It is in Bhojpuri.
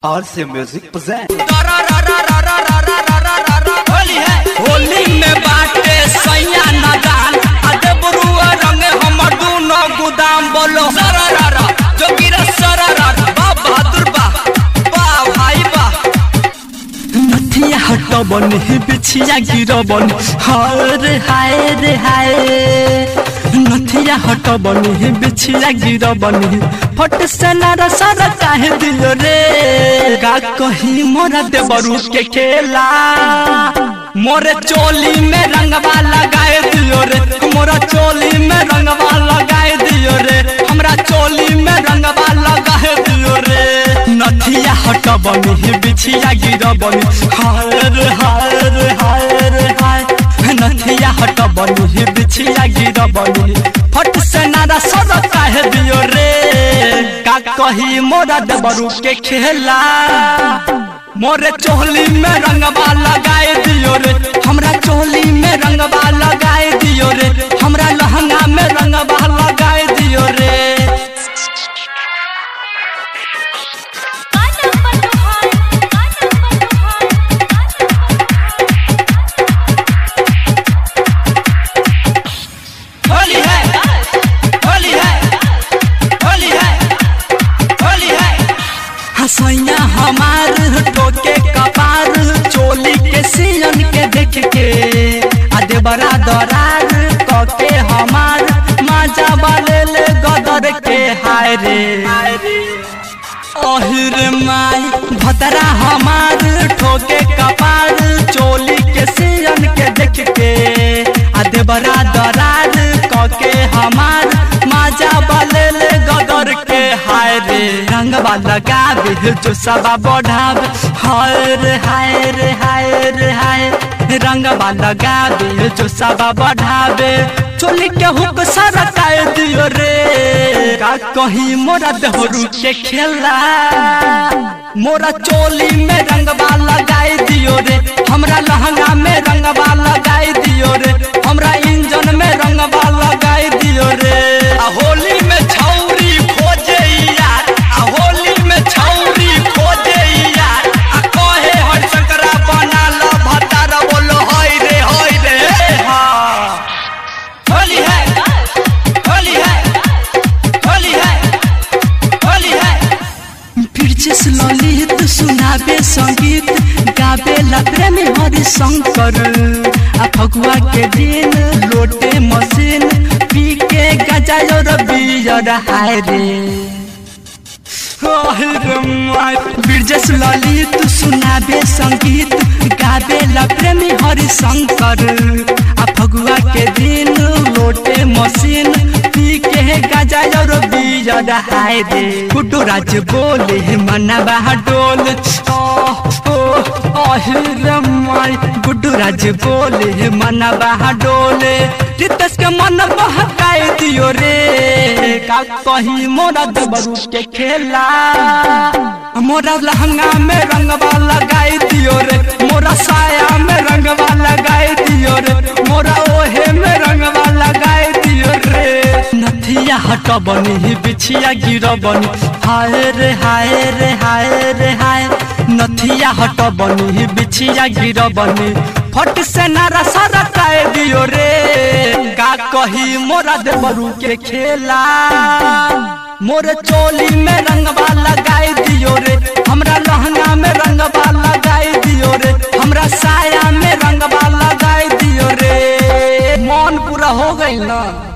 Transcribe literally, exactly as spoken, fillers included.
और से म्यूजिक पसंद होली है होली में बाटे सैया नदान अदबरुआ रंग हमर दूनो गुदाम बोलो सररा जोगिरा सररा बा बहादुर बा बा भाई बा नथिया हटबन बिछिया गिरबन हाय रे हाय रे हाय नथिया हटबन बिछिया गिरबन फट से नारा सारा काहे दियो रे का कही मोरा देवरू के खेला मोरे चोली में रंगवा लगाए दियो रे मोरा चोली में रंगवा लगाए दियो रे हमरा चोली में रंगवा लगाए दियो रे नथिया हटबन बिछिया गिरबन हाय रे हाय रे हाय रे हाय नथिया हटबन बिछिया गिरबन फट से नारा सारा काहे दियो रे का कही मोरा देवरू के खेला मोरे चोली में रंगवा लगाए दियो रे हमरा चोली में रंगवा लगाए दियो रे हमरा लहंगा में रंगवा लगाए दियो रे होली है होली है होली है होली है हसैया हमार टोके कपार चोली के सियन के देख के आदे बड़ा दरार कके हमार माजा वाले ले गदर के हाय रे अहिर माई भतरा हमार ठोके कपार चोली के सियन के देख के आदे बड़ा दरार कके हमार माजा वाले ले गदर के हाय रे रंगवा लगावे जो सबा बढ़ावे हाय रे हाय रे हाय रे हाय रंगवा लगावे जो सबा बढ़ावे चोली के हुक सारा काए दियो रे का कहीं मोरा देहरू के खेला मोरा चोली में रंगवा लगाए दियो रे हमरा लहंगा में रंगवा लगाए दियो रे हमरा इंजन में रंगवा लगाए दियो रे आ होली में छौरी खोजे यार आ होली में छौरी खोजे यार आ कहे हरिशंकरा बना लो भतारा बोलो हाय रे हाय रे हां होली है होली है होली है होली है फिर से ललित सुनाबे संगीत गाबे ला प्रेमी हरि शंकर आ फगुआ के दिन लोटे मशीन पी के गजायो रबियर हाय रे बिरजस ललित सुनाबे संगीत गाबे ला प्रेमी हरि शंकर आ फगुआ के दिन लोटे मशीन पी के गजायो रबियर हाय रे गुड्डू राज बोले मनवा डोल गुड्डू राज बोले मनवा डोले रितेश के मन बहकाए दियो रे का कही मोरा देवरू के खेला मोरा लहंगा में रंगवा लगाए दियो रे मोरा साया में रंगवा लगाए दियो रे मोरा ओहे में रंगवा लगाए दियो रे नथिया हटबनी बिछिया गिरबनी हाय रे हाय रे हाय रे हाय नथिया हटबनी बिछिया गिरबनी फट से नारा सारा काए दियो रे का कही मोरा देवरू के खेला मोरे चोली में रंगवा लगाए दियो रे हमरा लहंगा में रंगवा लगाए दियो रे हमरा साया में रंगवा लगाए दियो रे मन पूरा हो गई ना।